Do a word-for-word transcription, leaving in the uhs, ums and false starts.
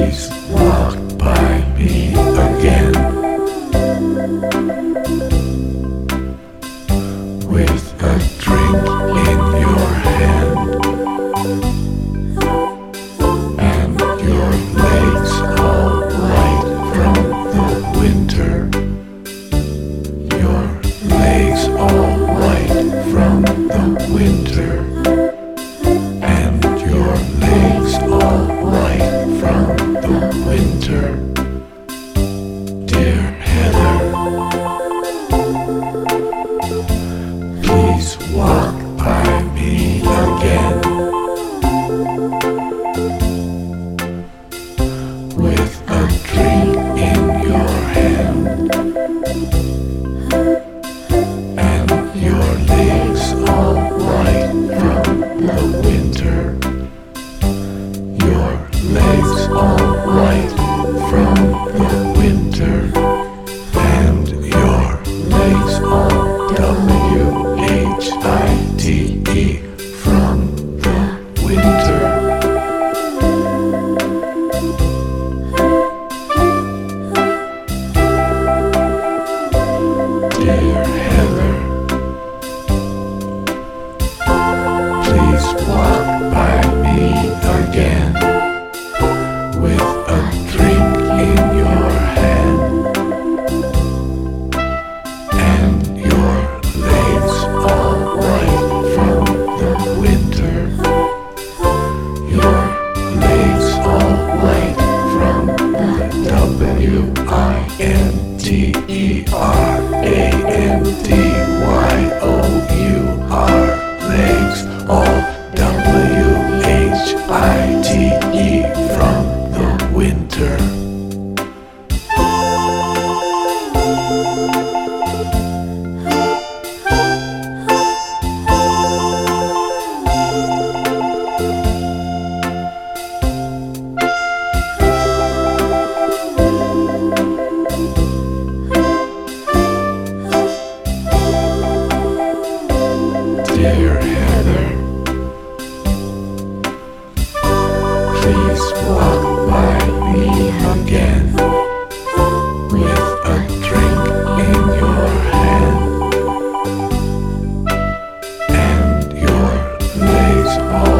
Please walk by me again with a drink in your hand and your legs all white from the winter. Your legs all white from the winter. And your legs all white from the winter. Dear Heather, please walk by me again with a drink in your hand and your legs all white from the winter. Your legs all white from the winter, and your legs all W H I T E from the winter. Dear Heather, please walk by me again with a drink in your hand and your legs all white from the winter. Your legs all white from the W I N T E R A N D Y O U R. Legs all W H I T E from the winter. Dear Heather, please walk by me again with a drink in your hand and your legs all